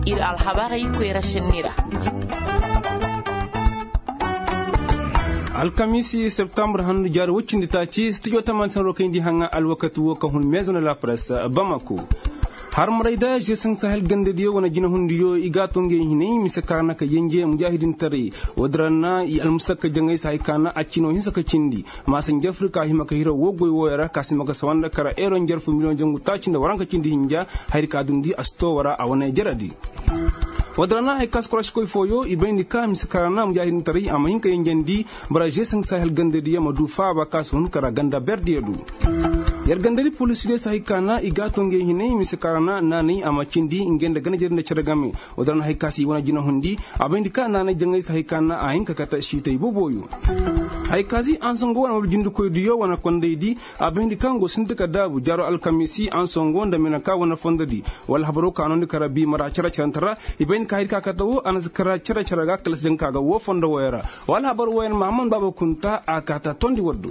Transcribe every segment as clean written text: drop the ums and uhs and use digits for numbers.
ir alhabari kwera shenira. Alkamisi septembre handu jar wuccindi taci studio tamansan rokindi hanga alwakatu wo kahun maison de la presse Bamako. har marayda jesan sahel gandadiyo wana jina hundiyo igatonge hinay misakana ka yenje mujahidin tare wadrana al musakka jangay sai kana acino hinsaka cindi masan jafrika himaka hiro wogoy woyara kasimaka sawanda kara eron jarfu million jangu tacinda waranka cindi hinja hayri kadundi asto wara awana jaradi wadrana hay kas kurash koy foyo ibayni kam sakarana mujahidin tare amahinka yenjendi bara jesan sahel gandadiyo madu fa ba kas hun kara ganda berdiyedu yargandari polisi de sahikana igatonge hinay misakarana nani amachindi ingenda ganajerna charagame wadrana hay kasi wana jina hundi abindika nana jangay sahikana ahinka kata shitay boboyu hay kasi ansongo wana jindu koy diyo wana kondeydi abindika ngo sindika dabu jaro alkamisi ansongo ndamena ka wana fondadi wal habaro kanon karabi mara chara chantara ibain kahir ka katawo anazkara chara charaga klas jankaga wo fonda wayara wal habaro wayan mahamman baba kunta akata tondi waddu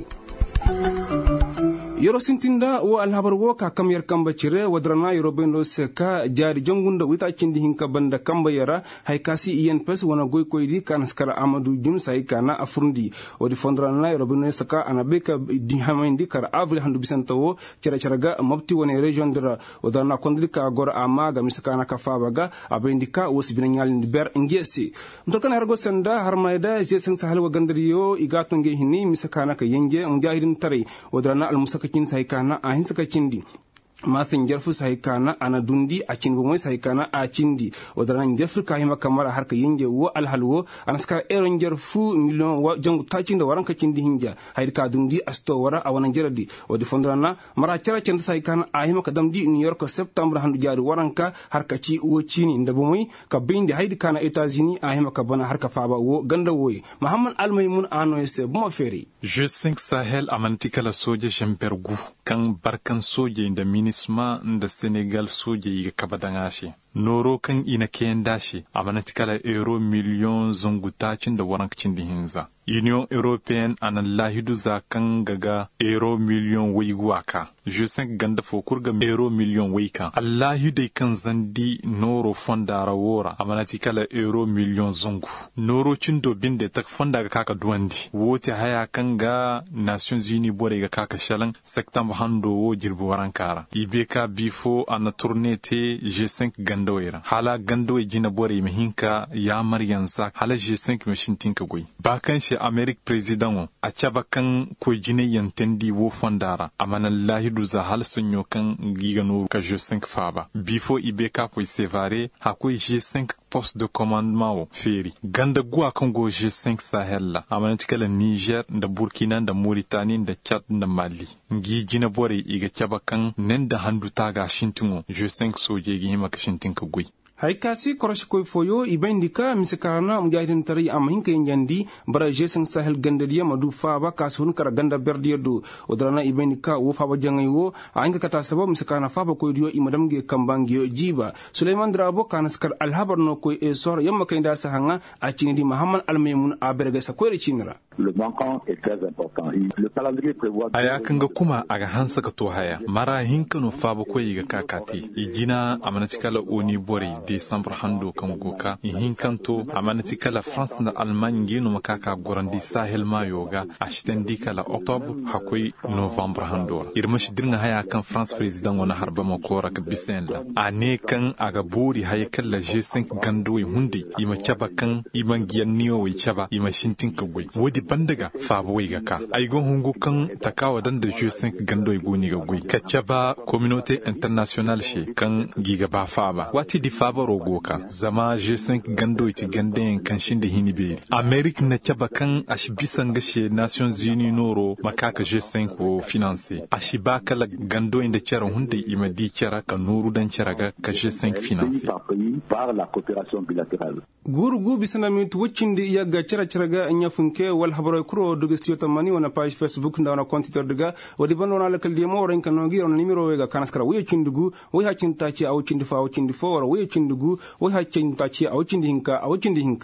yoro sintinda wo alhabar wo ka kamyar kamba cire wadrana yoro bendo seka jari jongunda wita cindi hinka banda kamba yara hay kasi ien pes wana goy koydi kan skara amadou jum say kana afrundi wodi fondrana yoro bendo seka anabeka di hamindi kar avril handu bisantawo cire ciraga mabti woni region dra wadrana kondrika gor amaga misakana ka fabaga abendika wosi bina nyalindi ber ngesi mtokana hargo senda harmayda jesen sahal wa gandriyo igatonge hini misakana ka yenge mujahidin tare wadrana al musaka kin saikana a hinsaka kindi masan jarfu saikana ana dundi a kin bomoy saikana a cindi wadaran jarfu kahima kamara harka yenge wo alhalwo anaska eron jarfu million wa jangu tacinda waranka cindi hinja hayka dundi asto wara awana jaradi wadi fondrana mara cara cende saikana a hima kadamdi New York septembre handu jari waranka harka ci wo cini nda bomoy ka bindi haydi kana États-Unis a hima kabana harka faba wo ganda woy Muhammad Almaymun ano ese buma feri G5 Sahel amantika la soje jempergu kan barkan soje inda minisma da Senegal soje yiga kabadangashi noro kan ina kayan dashi amanatikala euro million zungutacin da warankacin da hinza Union Européenne ana lahidu za kan gaga euro million waiguwaka je san ganda fokur ga euro million waika Allahi dai kan zandi noro fondara wora amanatikala euro million zungu noro cin dobin da tak fonda ga kaka duwandi wote haya kan ga Nations Unies bore ga kaka shalan sektam hando wo jirbu warankara ibeka bifo ana tournete G5 gandoira hala gandoy jina bore mihinka ya maryansa hala G5 mishintinka goy bakan shi Americ president a cabakan ko jine yantendi wo fondara amana lahidu za hal sunyo kan gigano ka G5 faba bifo ibeka ko sevare hakoi G5 poste de commandement feri ganda gua kan go G5 Sahel la amana tikala Niger da Burkina da Mauritanie da Chad da Mali ngi jina bore iga cabakan nenda handu taga shintingo G5 soje gi hima ka shintinka gui hay kasi korosh koy foyo ibendika misakarana mujahidin tari amahinka yandi bara jesan sahel gandadiya madu faba kasun kara ganda berdiyedo odrana ibendika wo faba jangay wo ainga kata sabab misakana faba koy diyo imadam ge kambangiyo jiba Suleiman Drabo kanaskar alhabar no koy esor yamma kayda sahanga acini di Muhammad Almaymun aberga sa koy rechinra le manquant est très important. Le calendrier prévoit aya kanga kuma aga hansa ka to haya mara hinka no faba koy ga kakati ijina amanatikala oni bori December hando kan goka hinkanto amanatikala France na Allemagne gino makaka gorandi Sahel mayoga ashitendi kala Octobre hakoi November hando irmashi dirna haya kan France president wana harba makora ka bisenla ane kan aga bori haya kala G5 gando hundi ima chaba kan iman giyanniyo wi chaba ima shintin ka goi wodi bandaga fabo wi ga ka ay gon hungu kan takawa dan da G5 gando goni ga goi ka chaba communauté internationale she kan giga ba faba wati di faba rogoka zama G5 gando iti ganden kan shinde hinibe America na chaba kan ashibisan gashe Nations Unies noro makaka G5 ko finance ashiba kala gando inda chara hunde imadi chara ka nuru dan chara ga ka G5 finance par la coopération bilatérale gurgu bisana mit wuccindi yaga chara ga anya funke wal habaro kuro dugestiyo tamani wana page Facebook nda wana compte daga wadi bando na lakal demo ren kan nogi on numero wega kanaskara wuye cindugu wuye hacinta ci aw cindi fa aw cindi fo wara wuye cindugu wuye hacinta ci aw cindi hinka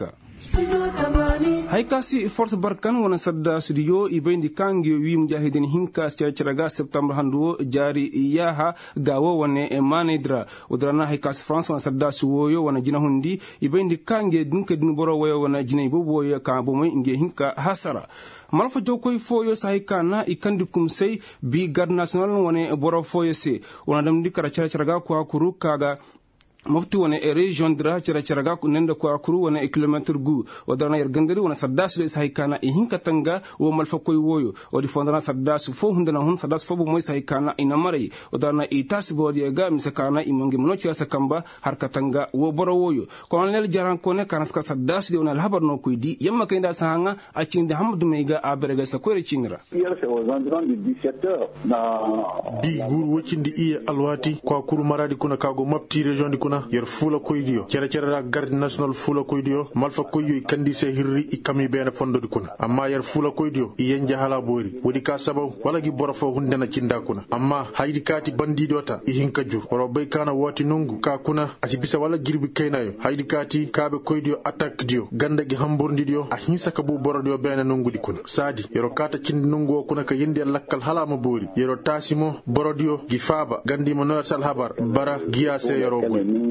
haykasi force barkan wona sadda studio ibayndi kange wi mujahidin hinka ceraga septembre handuo jari yaha gawo wone e manedra odrana haykasi france wona sadda suwoyo wona jina hundi ibayndi kange dunke din boro woyo wona jina bobo ya ka bomoy nge hinka hasara malfa jokoy foyo sahikana ikandi kumsey bi garde national wone boro foyo se wona dam dikara ceraga ko akuru kaga mofti wona e région dra ceraga ko nenda ko akuru wona e kilometre gu o dana yer gandari wona saddasu sahikana e hinkatanga wo malfa koy woyo o di fondana saddasu fo hundana hun saddasu fo moy sahikana ina mari o dana e tasbo di ga misakana imongi mono ci sakamba harkatanga wo boro woyo colonel jaran ko ne kanaska saddasu wona habar no koy di yamma kayda sahanga acinde hamadou meyga aberega sa koy cingra hier c'est aux environs de 17h di gur wocindi iye alwati ko akuru maradi kuna kago mapti région di yer fula koydiyo cera garde national fula koydiyo malfa koyyo kandi se hirri ikami bena fondo di kuna amma yer fula koydiyo yen jahala bori wodi ka sabaw wala gi borofo hundena cinda kuna amma haydi kati bandidota ihinka jur oro bay kana woti nungu ka kuna asibisa wala girbi kaynayo haydi kati kabe koydiyo attaque dio ganda gi hamburndi dio a hinsa ka bu borodio bena nungu di kuna sadi yero kata cindi nungu kuna ka yende lakkal halama bori yero tasimo borodio gi faba gandi mo no sal habar bara giya se yero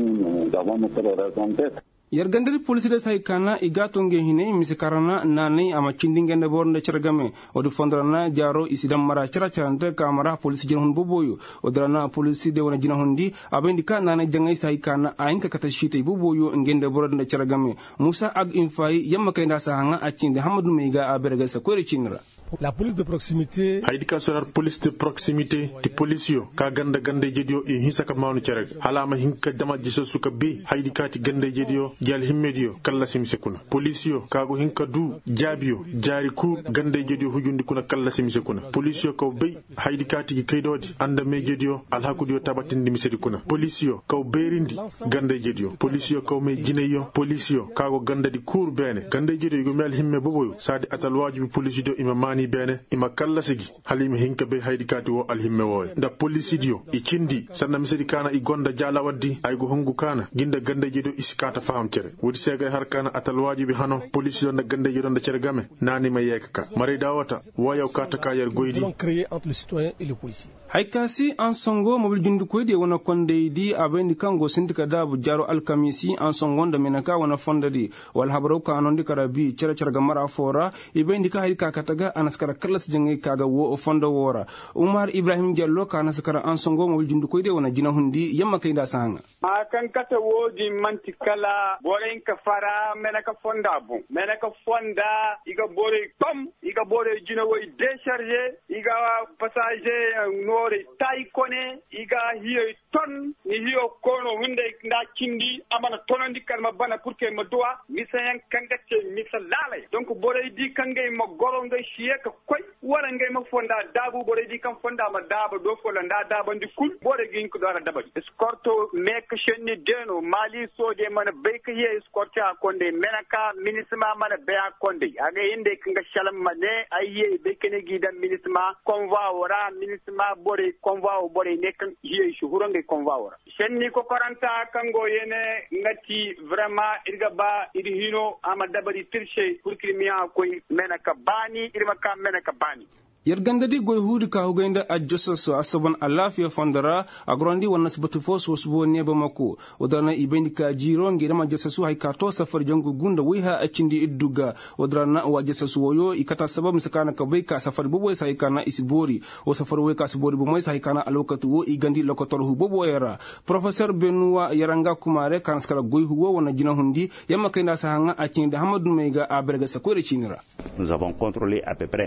yer gandari police de saykana igatonge hine misikarana nani ama cindingende bornde cergame o du fondrana jaro isidam mara ceracante kamara police jinhun boboyo o drana police de wona jinhundi abendi ka nana jangay saykana aynka kata shite boboyo ngende bornde cergame musa ag infay yamma kayda sahanga acinde hamadou meiga aberga sa ko recinra la police de proximité haydi ka sonar police de proximité ti policio ka ganda gande jedio e hisaka mawnu cereg halama hinka dama jiso suka be haydi ka ti gande jedio jal himmedio kala simse kuna policio ka go hinka du jabio jari ku gande jedio hujundi kuna kala simse kuna policio ko be haydi ka ti kaydodi anda me jedio alhakudio tabatindi misedi kuna policio ka berindi gande jedio policio ka me jineyo policio ka go ganda di kur bene gande jedio go mel himme boboyo sadi atal wajibi policio imamani bene ima kalla sigi halima hinka be haydi kati wo alhimme wo da polisidio ikindi sanna misedi kana i gonda jala waddi ay go hongu kana ginda gande jedo isikata faham cere wodi sega har kana atal wajibi hano polisidio da gande jedo da cere game nani ma yekka mari dawata wayaw kata kayer goydi créé entre le citoyen et le policier haykasi an songo mobil jundu koyde wona kondeydi abendi kango sindika dabu jaro alkamisi an songonda menaka wona fondadi wal habro kanondi karabi cere gamara fora ibendi ka hayka kataga anaskara klas jengay kaga wo fondo wora Umar Ibrahim Diallo kana sakara an songo mobil jundu koyde wona jina hundi yamma kayda sanga kan kata wodi mantikala boren ka fara menaka fonda bu menaka fonda iga bore tom iga bore jina woy décharger iga passager nore tay kone iga hiyo ton ni hiyo kono hunde nda kindi amana tonondi kalma bana pour que ma doa misayan kangate misalale donc bore di kangay ma goro ngay shiye ka koy wala ngay ma fonda dabu bore di kam fonda ma daba do fola nda daba ndi kul bore gi ko dara daba escorto mek shenni deno mali soje mana beyka hiye escorta konde menaka ministre mana beya konde aga inde kanga shalam mane ayye bekene gidan ministre convoi wora ministre bore convoi bore nek hiye shuhurange convoi wora shenni ko koranta kango yene ngati vraiment irga ba iri hino ama dabari tirche pour crimia koy menaka bani irma ka menaka bani yergandadi goy huudi ka hugenda ajjososo asaban alafiya fondara agrondi wonna sibatu fos wasbo neba mako wadana ibendi ka jiro ngira ma jasasu hay kato safar jangu gunda wiha acindi idduga wadrana wa jasasu woyo ikata sabab misakana ka bay ka safar bobo sai kana isibori o safar we ka sibori bo moy sai kana alokatu wo igandi lokotor hu bobo yara professeur Benoua Yaranga Kumare kan skala goy huwo wona jina hundi yamma kayna sahanga acindi Hamadou Meiga aberga sakore chinira nous avons contrôlé à peu près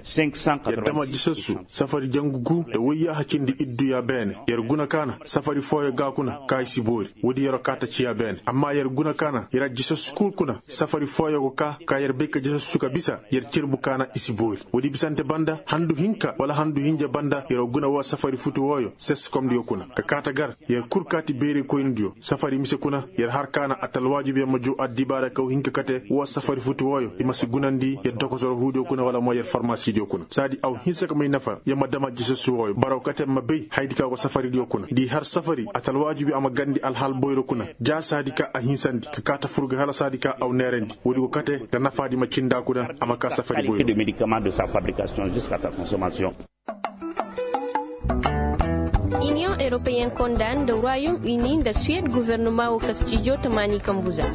580 jisasu safari jangugu da wayya hakindi iddu ya bene yer guna kana safari foye gakuna kai sibori wodi yero kata ciya bene amma yer guna kana yera jisasu kuna safari foye go ka yer beka jisasu ka bisa yer cirbu kana isibori wodi bisante banda handu hinka wala handu hinja banda yero guna wa safari futu woyo ses kom dio kuna ka kata gar yer kurkati bere ko indio safari mise kuna yer har kana atal wajibi maju adibara ka hinka kate wa safari futu woyo imasi gunandi yer dokotoro hudo kuna wala mo yer pharmacie dio kuna sadi aw hinsa ka mai nafa yamma dama jisa suwoy barawkate mabbe haydika ko safari dio kuna di har safari atal wajibi ama gandi al hal boyro kuna ja sadika a hinsandi ka kata furga hala sadika aw nerendi wodi ko kate da nafadi ma kinda kuda ama ka safari boyro de médicaments de sa fabrication jusqu'à sa consommation. Union européenne condamne le Royaume-Uni de Suède gouvernement au Castillo Tamani Kambuza.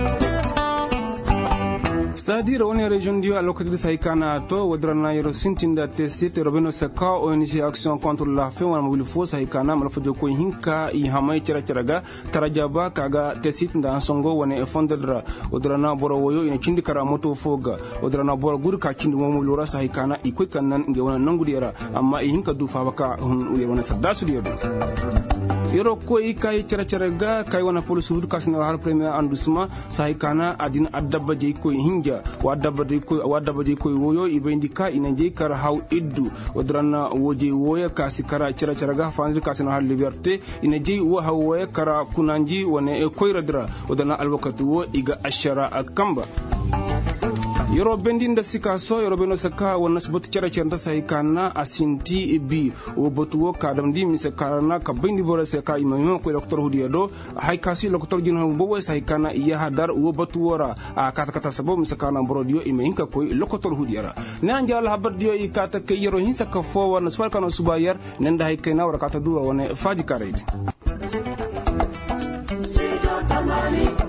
sadira woni région dio alokati saykana to wadrana yero sintinda te site robeno saka ONG action contre la faim wana mobile fo saykana mala fojo ko hinka I hamay ciraga tarajaba kaga te site nda songo woni e fondedra wadrana boro woyo ina kindi kara moto foga wadrana boro gur ka kindi mo mobile ora saykana I koy kannan nge wana nangudira amma I hinka du fa baka hun wana sadasu dio yoro koy kay ciraga kay wana police hud kasna har premier arrondissement saykana adina adaba je koy hinja wadaba je koy woyo ibendika ina je kar haw iddu wadrana woje woya kasi kara ciraga fandir kasna har liberté ina je wo haw woya kara kunanji wona e koy radra wadana alwakatu wo iga ashara akamba yoro bendinda sika so yoro beno saka wonna sbot cira saykana asinti bi o botuwo kadam di misakana ka bendi bora saka imam ko docteur hudiado hay kasi docteur jino bo saykana iya hadar o botuwora a kata sabo misakana brodio imenka ko docteur hudiara nan jala habardio I kata ke yoro hinsa ka fo wonna sparkano subayar nenda hay kayna wara kata duwa wona faji karedi